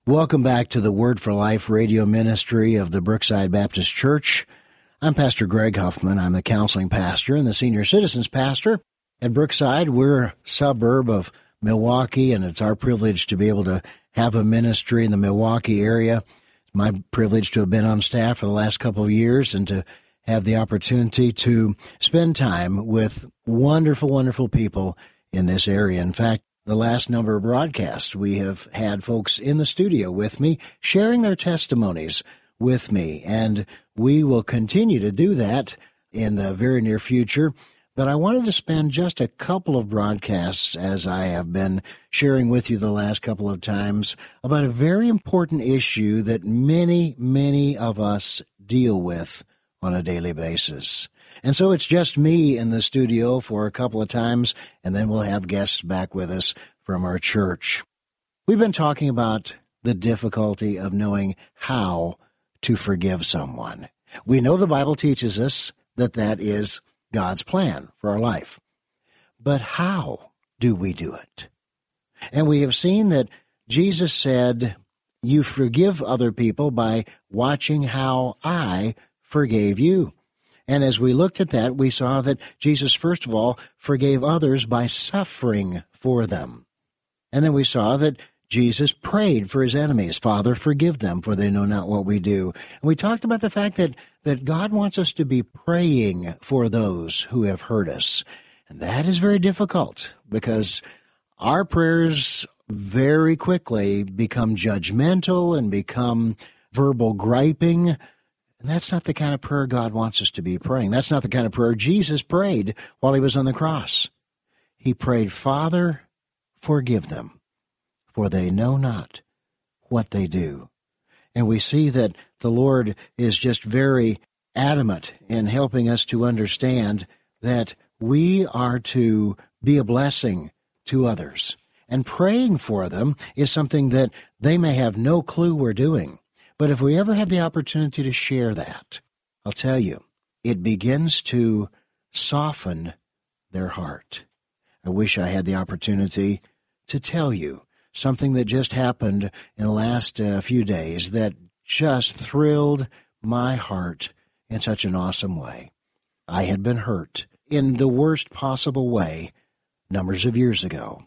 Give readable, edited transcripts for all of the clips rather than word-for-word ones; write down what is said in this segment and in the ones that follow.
Welcome back to the Word for Life radio ministry of the Brookside Baptist Church. I'm Pastor Greg Huffman. I'm the counseling pastor and the senior citizens pastor at Brookside. We're a suburb of Milwaukee, and it's our privilege to be able to have a ministry in the Milwaukee area. It's my privilege to have been on staff for the last couple of years and to have the opportunity to spend time with wonderful, wonderful people in this area. In fact, the last number of broadcasts, we have had folks in the studio with me sharing their testimonies with me, and we will continue to do that in the very near future. But I wanted to spend just a couple of broadcasts, as I have been sharing with you the last couple of times, about a very important issue that many, many of us deal with on a daily basis. And so it's just me in the studio for a couple of times, and then we'll have guests back with us from our church. We've been talking about the difficulty of knowing how to forgive someone. We know the Bible teaches us that that is God's plan for our life. But how do we do it? And we have seen that Jesus said, "You forgive other people by watching how I forgave you." And as we looked at that, we saw that Jesus, first of all, forgave others by suffering for them. And then we saw that Jesus prayed for his enemies. "Father, forgive them, for they know not what we do." And we talked about the fact that God wants us to be praying for those who have hurt us. And that is very difficult because our prayers very quickly become judgmental and become verbal griping. And that's not the kind of prayer God wants us to be praying. That's not the kind of prayer Jesus prayed while he was on the cross. He prayed, "Father, forgive them, for they know not what they do." And we see that the Lord is just very adamant in helping us to understand that we are to be a blessing to others. And praying for them is something that they may have no clue we're doing. But if we ever have the opportunity to share that, I'll tell you, it begins to soften their heart. I wish I had the opportunity to tell you something that just happened in the last few days that just thrilled my heart in such an awesome way. I had been hurt in the worst possible way numbers of years ago.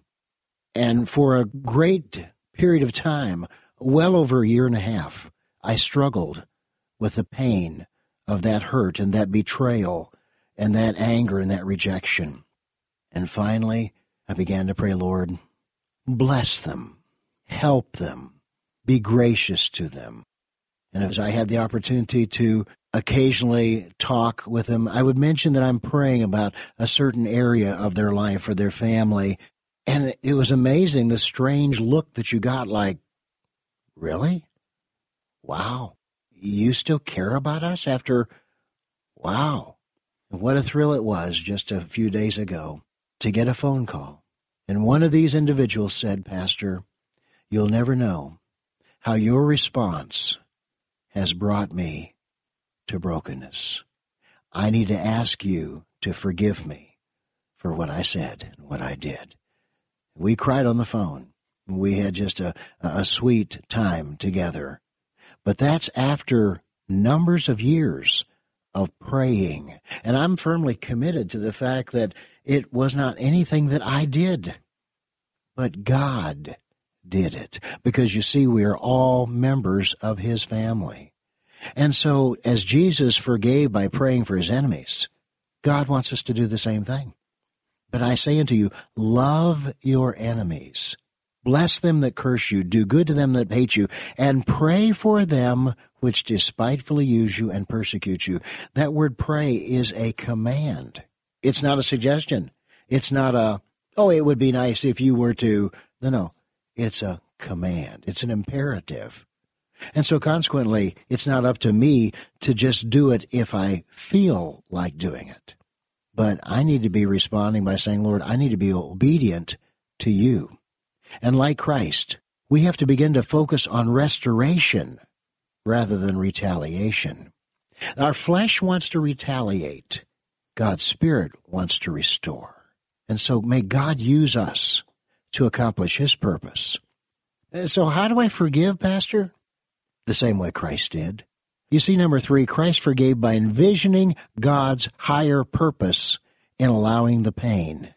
And for a great period of time, well over a year and a half, I struggled with the pain of that hurt and that betrayal and that anger and that rejection. And finally, I began to pray, "Lord, bless them, help them, be gracious to them." And as I had the opportunity to occasionally talk with them, I would mention that I'm praying about a certain area of their life or their family. And it was amazing, the strange look that you got, like, "Really? Wow, you still care about us after?" Wow. What a thrill it was just a few days ago to get a phone call. And one of these individuals said, "Pastor, you'll never know how your response has brought me to brokenness. I need to ask you to forgive me for what I said and what I did." We cried on the phone. We had just a sweet time together. But that's after numbers of years of praying. And I'm firmly committed to the fact that it was not anything that I did, but God did it. Because you see, we are all members of his family. And so as Jesus forgave by praying for his enemies, God wants us to do the same thing. "But I say unto you, love your enemies. Bless them that curse you, do good to them that hate you, and pray for them which despitefully use you and persecute you." That word pray is a command. It's not a suggestion. It's not it would be nice if you were to. No. It's a command. It's an imperative. And so consequently, it's not up to me to just do it if I feel like doing it. But I need to be responding by saying, "Lord, I need to be obedient to you." And like Christ, we have to begin to focus on restoration rather than retaliation. Our flesh wants to retaliate. God's Spirit wants to restore. And so may God use us to accomplish his purpose. So how do I forgive, Pastor? The same way Christ did. You see, number 3, Christ forgave by envisioning God's higher purpose in allowing the pain.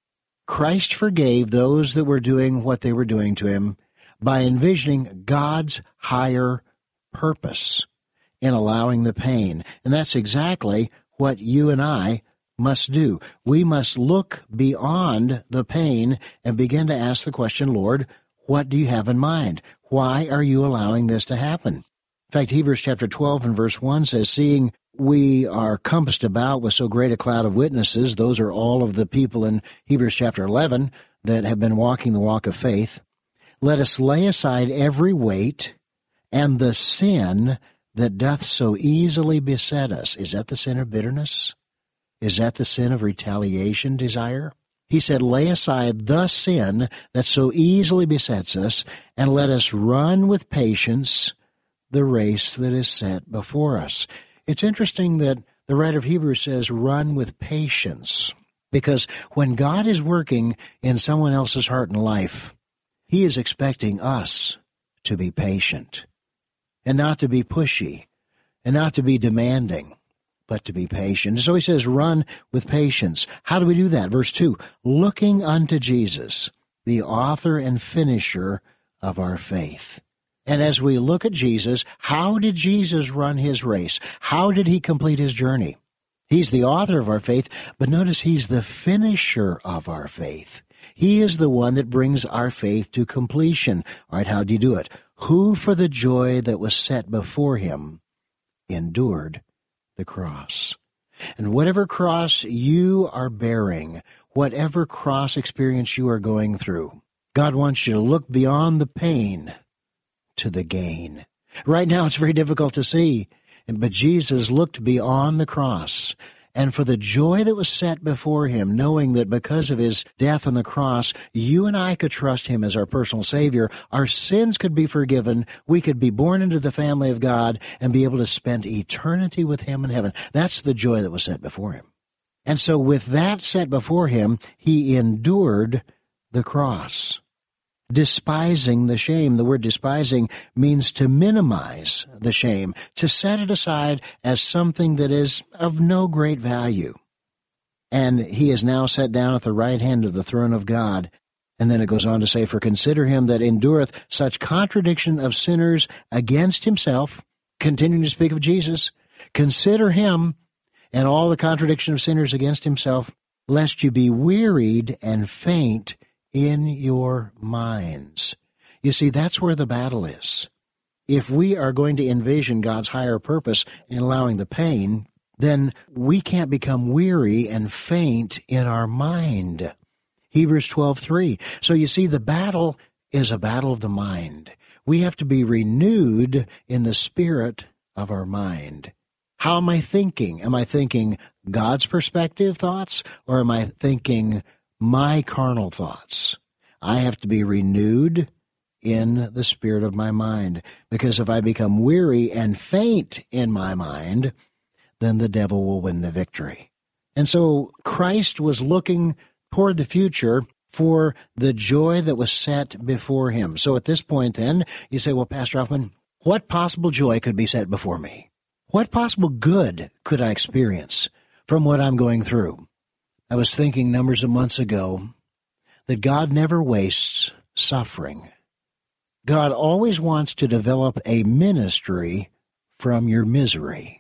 Christ forgave those that were doing what they were doing to him by envisioning God's higher purpose in allowing the pain. And that's exactly what you and I must do. We must look beyond the pain and begin to ask the question, Lord, what do you have in mind? Why are you allowing this to happen? In fact, Hebrews chapter 12 and verse 1 says, seeing we are compassed about with so great a cloud of witnesses, those are all of the people in Hebrews chapter 11 that have been walking the walk of faith, let us lay aside every weight and the sin that doth so easily beset us. Is that the sin of bitterness? Is that the sin of retaliation, desire? He said, lay aside the sin that so easily besets us, and let us run with patience the race that is set before us. It's interesting that the writer of Hebrews says, run with patience, because when God is working in someone else's heart and life, he is expecting us to be patient, and not to be pushy, and not to be demanding, but to be patient. So he says, run with patience. How do we do that? Verse 2, looking unto Jesus, the author and finisher of our faith. And as we look at Jesus, how did Jesus run his race? How did he complete his journey? He's the author of our faith, but notice he's the finisher of our faith. He is the one that brings our faith to completion. All right, how do you do it? Who for the joy that was set before him endured the cross. And whatever cross you are bearing, whatever cross experience you are going through, God wants you to look beyond the pain to the gain. Right now it's very difficult to see, but Jesus looked beyond the cross, and for the joy that was set before him, knowing that because of his death on the cross, you and I could trust him as our personal Savior. Our sins could be forgiven. We could be born into the family of God and be able to spend eternity with him in heaven. That's the joy that was set before him. And so with that set before him, he endured the cross, despising the shame. The word despising means to minimize the shame, to set it aside as something that is of no great value. And he is now set down at the right hand of the throne of God. And then it goes on to say, for consider him that endureth such contradiction of sinners against himself, continuing to speak of Jesus. Consider him and all the contradiction of sinners against himself, lest you be wearied and faint in your minds. You see, that's where the battle is. If we are going to envision God's higher purpose in allowing the pain, then we can't become weary and faint in our mind. Hebrews 12:3. So you see, the battle is a battle of the mind. We have to be renewed in the spirit of our mind. How am I thinking? Am I thinking God's perspective thoughts, or am I thinking my carnal thoughts? I have to be renewed in the spirit of my mind, because if I become weary and faint in my mind, then the devil will win the victory. And so Christ was looking toward the future for the joy that was set before him. So at this point then, you say, well, Pastor Hoffman, what possible joy could be set before me? What possible good could I experience from what I'm going through? I was thinking numbers of months ago that God never wastes suffering. God always wants to develop a ministry from your misery.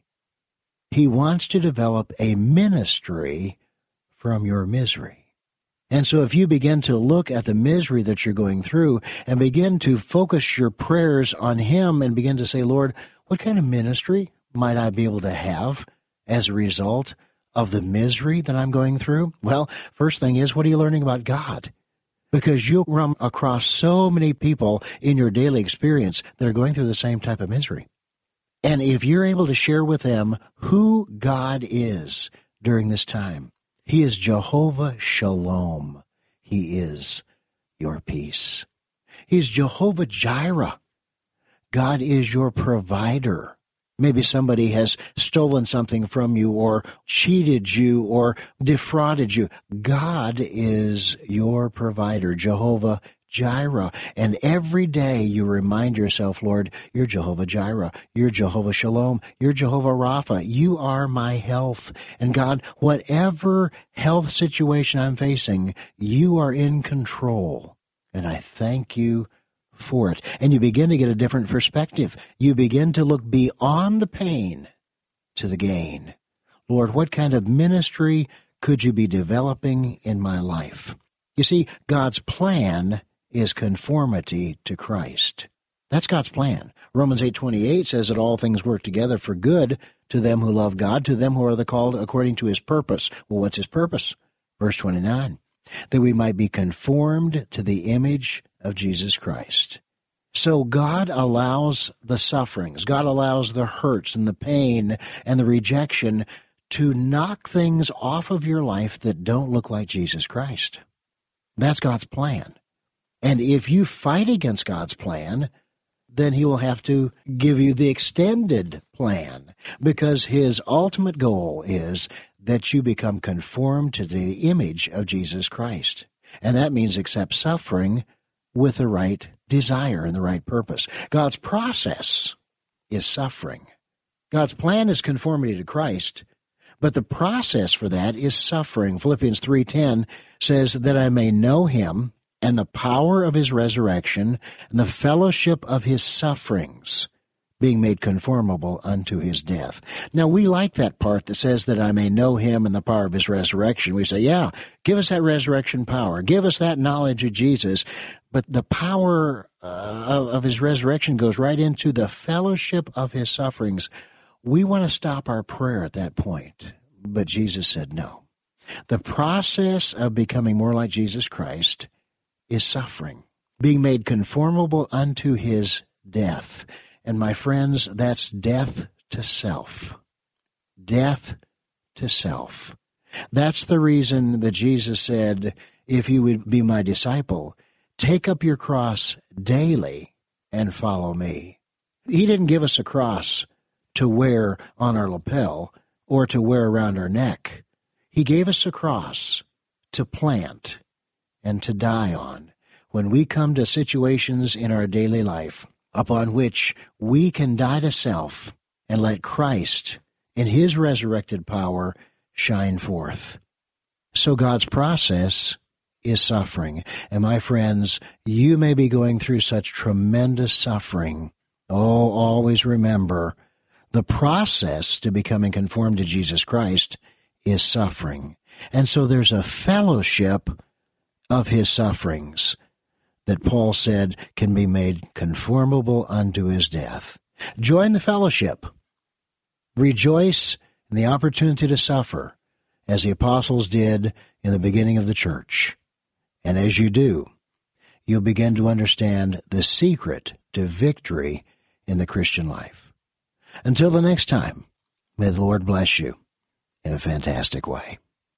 He wants to develop a ministry from your misery. And so if you begin to look at the misery that you're going through and begin to focus your prayers on him and begin to say, Lord, what kind of ministry might I be able to have as a result of the misery that I'm going through? Well, first thing is, what are you learning about God? Because you'll run across so many people in your daily experience that are going through the same type of misery. And if you're able to share with them who God is during this time, he is Jehovah Shalom. He is your peace. He's Jehovah Jireh. God is your provider. Maybe somebody has stolen something from you or cheated you or defrauded you. God is your provider, Jehovah Jireh. And every day you remind yourself, Lord, you're Jehovah Jireh. You're Jehovah Shalom. You're Jehovah Rapha. You are my health. And God, whatever health situation I'm facing, you are in control. And I thank you for it. And you begin to get a different perspective. You begin to look beyond the pain to the gain. Lord, what kind of ministry could you be developing in my life? You see, God's plan is conformity to Christ. That's God's plan. Romans 8:28 says that all things work together for good to them who love God, to them who are the called according to his purpose. Well, what's his purpose? Verse 29, that we might be conformed to the image of Jesus Christ. So God allows the sufferings, God allows the hurts and the pain and the rejection to knock things off of your life that don't look like Jesus Christ. That's God's plan. And if you fight against God's plan, then he will have to give you the extended plan, because his ultimate goal is that you become conformed to the image of Jesus Christ. And that means accept suffering with the right desire and the right purpose. God's process is suffering. God's plan is conformity to Christ, but the process for that is suffering. Philippians 3:10 says that I may know him and the power of his resurrection and the fellowship of his sufferings, being made conformable unto his death. Now, we like that part that says that I may know him and the power of his resurrection. We say, yeah, give us that resurrection power. Give us that knowledge of Jesus. But the power of his resurrection goes right into the fellowship of his sufferings. We want to stop our prayer at that point, but Jesus said no. The process of becoming more like Jesus Christ is suffering, being made conformable unto his death. And my friends, that's death to self. Death to self. That's the reason that Jesus said, if you would be my disciple, take up your cross daily and follow me. He didn't give us a cross to wear on our lapel or to wear around our neck. He gave us a cross to plant and to die on when we come to situations in our daily life upon which we can die to self and let Christ, in his resurrected power, shine forth. So God's process is suffering. And my friends, you may be going through such tremendous suffering. Oh, always remember, the process to becoming conformed to Jesus Christ is suffering. And so there's a fellowship of his sufferings that Paul said can be made conformable unto his death. Join the fellowship. Rejoice in the opportunity to suffer, as the apostles did in the beginning of the church. And as you do, you'll begin to understand the secret to victory in the Christian life. Until the next time, may the Lord bless you in a fantastic way.